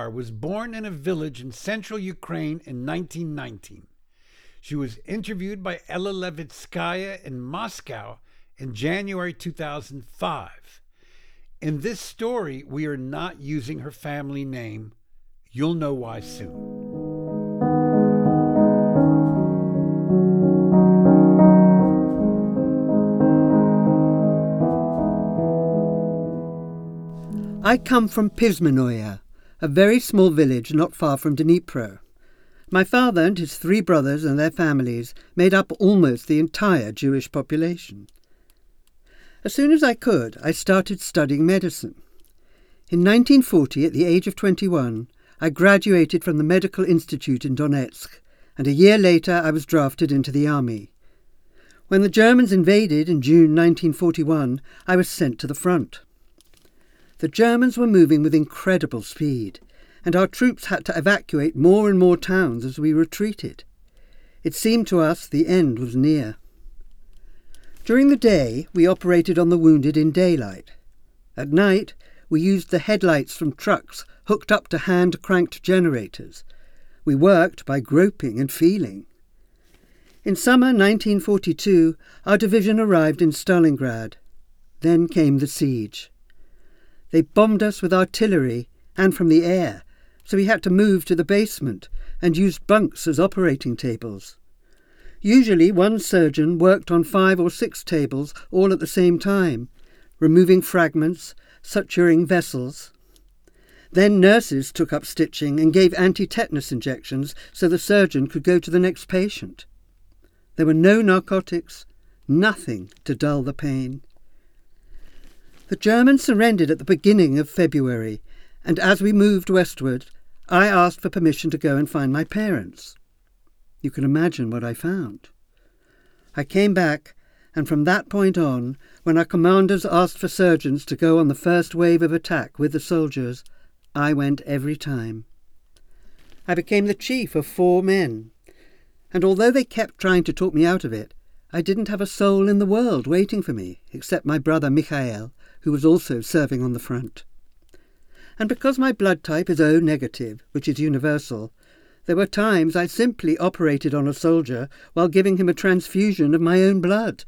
Makar was born in a village in central Ukraine in 1919. She was interviewed by Ella Levitskaya in Moscow in January 2005. In this story, we are not using her family name. You'll know why soon. I come from Pizmenoye, a very small village not far from Dnipro. My father and his 3 brothers and their families made up almost the entire Jewish population. As soon as I could, I started studying medicine. In 1940, at the age of 21, I graduated from the Medical Institute in Donetsk, and a year later I was drafted into the army. When the Germans invaded in June 1941, I was sent to the front. The Germans were moving with incredible speed, and our troops had to evacuate more and more towns as we retreated. It seemed to us the end was near. During the day, we operated on the wounded in daylight. At night, we used the headlights from trucks hooked up to hand-cranked generators. We worked by groping and feeling. In summer 1942, our division arrived in Stalingrad. Then came the siege. They bombed us with artillery and from the air, so we had to move to the basement and used bunks as operating tables. Usually one surgeon worked on 5 or 6 tables all at the same time, removing fragments, suturing vessels. Then nurses took up stitching and gave anti-tetanus injections so the surgeon could go to the next patient. There were no narcotics, nothing to dull the pain. The Germans surrendered at the beginning of February, and as we moved westward, I asked for permission to go and find my parents. You can imagine what I found. I came back, and from that point on, when our commanders asked for surgeons to go on the first wave of attack with the soldiers, I went every time. I became the chief of 4 men, and although they kept trying to talk me out of it, I didn't have a soul in the world waiting for me, except my brother Mikhail, who was also serving on the front. And because my blood type is O negative, which is universal, there were times I simply operated on a soldier while giving him a transfusion of my own blood.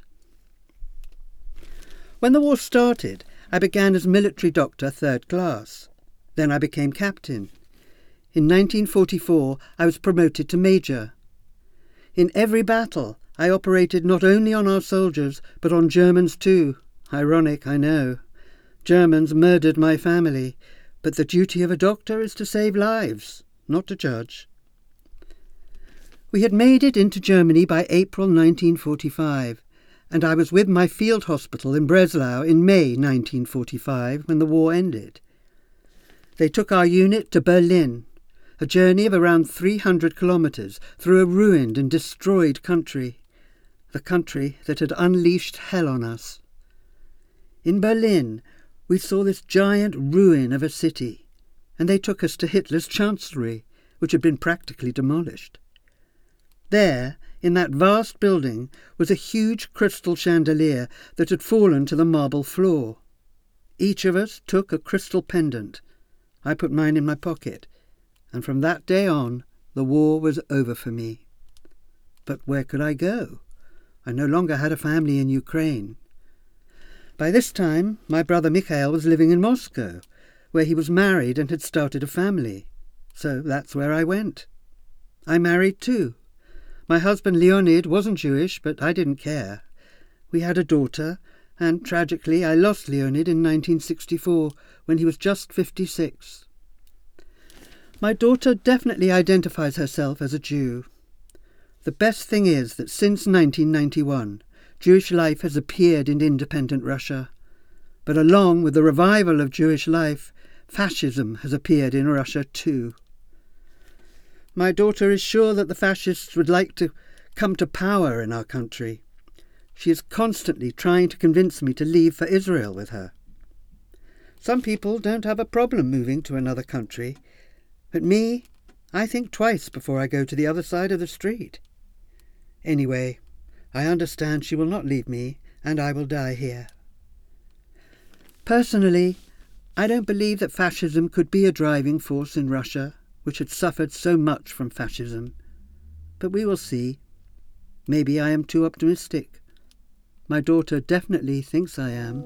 When the war started, I began as military doctor 3rd class. Then I became captain. In 1944, I was promoted to major. In every battle, I operated not only on our soldiers, but on Germans too. Ironic, I know. Germans murdered my family, but the duty of a doctor is to save lives, not to judge. We had made it into Germany by April 1945, and I was with my field hospital in Breslau in May 1945 when the war ended. They took our unit to Berlin, a journey of around 300 kilometres through a ruined and destroyed country, the country that had unleashed hell on us. In Berlin, we saw this giant ruin of a city, and they took us to Hitler's chancellery, which had been practically demolished. There, in that vast building, was a huge crystal chandelier that had fallen to the marble floor. Each of us took a crystal pendant. I put mine in my pocket, and from that day on, the war was over for me. But where could I go? I no longer had a family in Ukraine. By this time, my brother Mikhail was living in Moscow, where he was married and had started a family. So that's where I went. I married too. My husband Leonid wasn't Jewish, but I didn't care. We had a daughter, and tragically I lost Leonid in 1964, when he was just 56. My daughter definitely identifies herself as a Jew. The best thing is that since 1991, Jewish life has appeared in independent Russia. But along with the revival of Jewish life, fascism has appeared in Russia too. My daughter is sure that the fascists would like to come to power in our country. She is constantly trying to convince me to leave for Israel with her. Some people don't have a problem moving to another country, but me, I think twice before I go to the other side of the street. Anyway, I understand she will not leave me, and I will die here. Personally, I don't believe that fascism could be a driving force in Russia, which had suffered so much from fascism. But we will see. Maybe I am too optimistic. My daughter definitely thinks I am.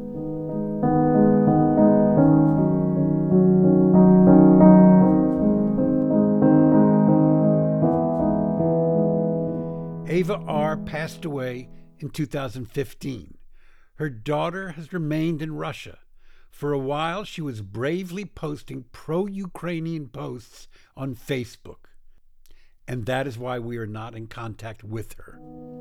Ava R. passed away in 2015. Her daughter has remained in Russia. For a while, she was bravely posting pro-Ukrainian posts on Facebook. And that is why we are not in contact with her.